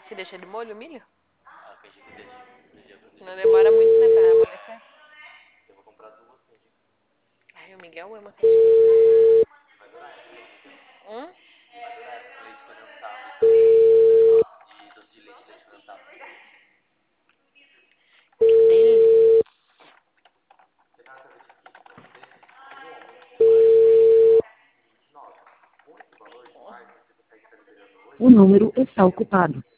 Você deixa de molho o milho? Ah, canjica deixa. Não demora muito, né, pra amolecer? Eu vou comprar duas canjicas. Ai, o Miguel ama canjica. Vai durar essa então, Miguel. Hum? Vai durar essa com leite condensado e também de doce de leite condensado. Que delícia. Você tá sabendo aqui? Tem um aumento de margem de 29. Com esse valor de margem, você consegue estar liberando hoje. O número está ocupado.